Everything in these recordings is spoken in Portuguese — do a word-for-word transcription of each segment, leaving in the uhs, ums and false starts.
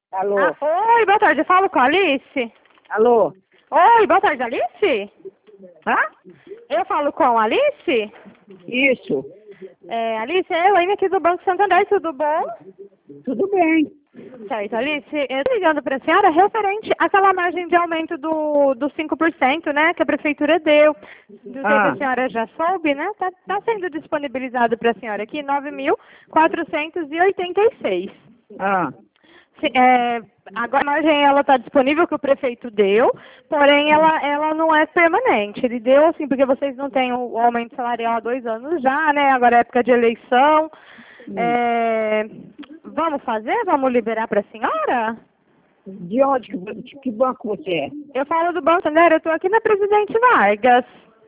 Alô? Ah, oi, boa tarde. Eu falo com a Alice? Alô? Oi, boa tarde, Alice? Hã? Eu falo com a Alice? Isso. É, Alice, é a Elaine aqui do Banco Santander, tudo bom? Tudo bem. Certo, Alice, eu tô ligando para a senhora referente àquela margem de aumento do, do cinco por cento, né, que a prefeitura deu. Não sei se Ah, a senhora já soube, né? Tá, tá sendo disponibilizado para a senhora aqui nove mil quatrocentos e oitenta e seis. ah. Se- É, agora a margem ela está disponível que o prefeito deu, porém ela, ela não é permanente. Ele deu assim, porque vocês não têm o o aumento salarial há dois anos já, né? Agora é época de eleição. Hum. É, vamos fazer? Vamos liberar para a senhora? De onde? Que, de que banco você é? Eu falo do Banco Santander, eu estou aqui na Presidente Vargas.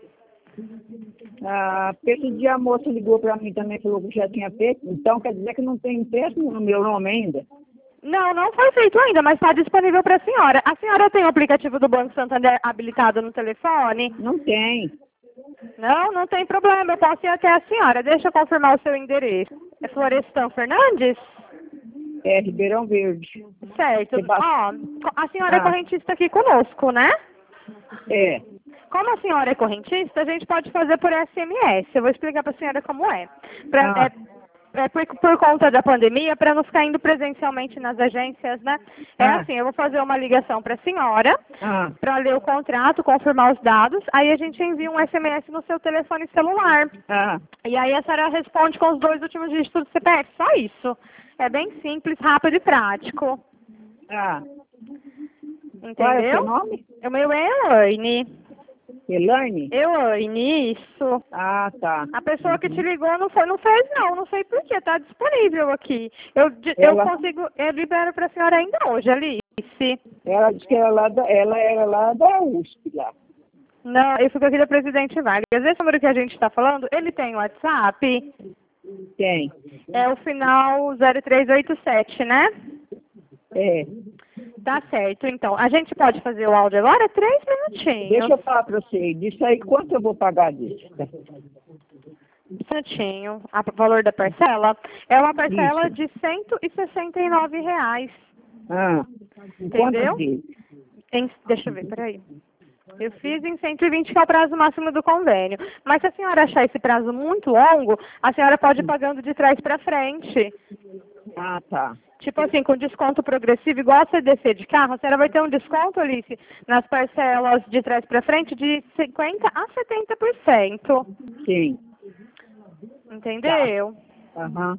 Ah, esse dia a moça ligou para mim também, falou que já tinha feito. Então quer dizer que não tem empréstimo no meu nome ainda? Não, não foi feito ainda, mas está disponível para a senhora. A senhora tem o aplicativo do Banco Santander habilitado no telefone? Não tem. Não, não tem problema, eu posso ir até a senhora. Deixa eu confirmar o seu endereço. É Florestan Fernandes? É Ribeirão Verde. Certo. Sebast- Ó, a senhora é Ah, correntista aqui conosco, né? é. Como a senhora é correntista, a gente pode fazer por S M S. Eu vou explicar para a senhora como é. Pra, Ah, é É por, por conta da pandemia, para não ficar indo presencialmente nas agências, né? É ah, assim, eu vou fazer uma ligação para a senhora, ah, para ler o contrato, confirmar os dados, aí a gente envia um S M S no seu telefone celular. ah. E aí a senhora responde com os dois últimos dígitos do C P F, só isso. É bem simples, rápido e prático. Ah. Qual é o seu Entendeu? nome? O meu é Elaine. Elaine? Elaine, isso. Ah, tá. A pessoa que te ligou não foi, não fez não, não sei por que, tá disponível aqui. Eu, di- eu Ela, consigo, eu libero pra senhora ainda hoje, Alice. ela disse que era lá da, ela era lá da U S P, lá. Não, eu fico aqui da Presidente Vargas. Esse número que a gente está falando, ele tem WhatsApp, Tem. é o final zero três oito sete, né? É. Tá certo, então. A gente pode fazer o áudio agora? Três minutinhos. Deixa eu falar para você, disso aí, quanto eu vou pagar disso? Um minutinho. O valor da parcela é uma parcela Isso. de cento e sessenta e nove reais. Ah, Entendeu? quantos dias? Em- deixa eu ver, peraí. Eu fiz em cento e vinte, que é o prazo máximo do convênio. Mas se a senhora achar esse prazo muito longo, a senhora pode ir pagando de trás para frente. Ah, tá. Tipo assim, com desconto progressivo, igual a C D C de carro, a senhora vai ter um desconto, Alice, nas parcelas de trás para frente de cinquenta a setenta por cento. Sim. Entendeu? Aham.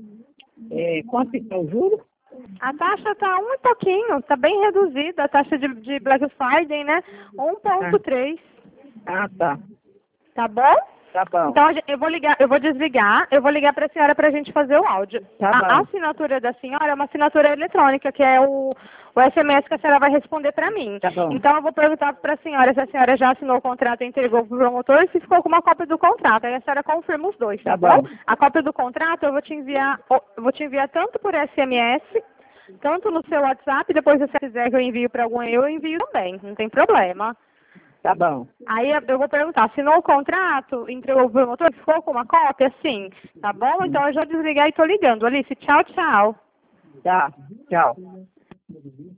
É, quanto que é o juro? A taxa tá um e pouquinho, tá bem reduzida, a taxa de, de Black Friday, né? um ponto três, Ah, tá. tá bom? Tá bom. Então a gen- eu vou ligar, eu vou desligar, eu vou ligar para a senhora para a gente fazer o áudio. Tá A, a bom. assinatura da senhora é uma assinatura eletrônica, que é o, o S M S que a senhora vai responder para mim. Tá bom. Então eu vou perguntar para a senhora se a senhora já assinou o contrato e entregou para o promotor e se ficou com uma cópia do contrato. Aí a senhora confirma os dois, tá, Tá bom? bom. A cópia do contrato eu vou te enviar, eu vou te enviar tanto por S M S, tanto no seu WhatsApp, depois se você quiser que eu envio para algum eu envio também, não tem problema. Tá bom. Aí eu vou perguntar, assinou o contrato, entregou o promotor, ficou com uma cópia? Sim, tá bom? Então eu já desliguei e tô ligando. Alice, tchau, tchau. Tá. Tchau.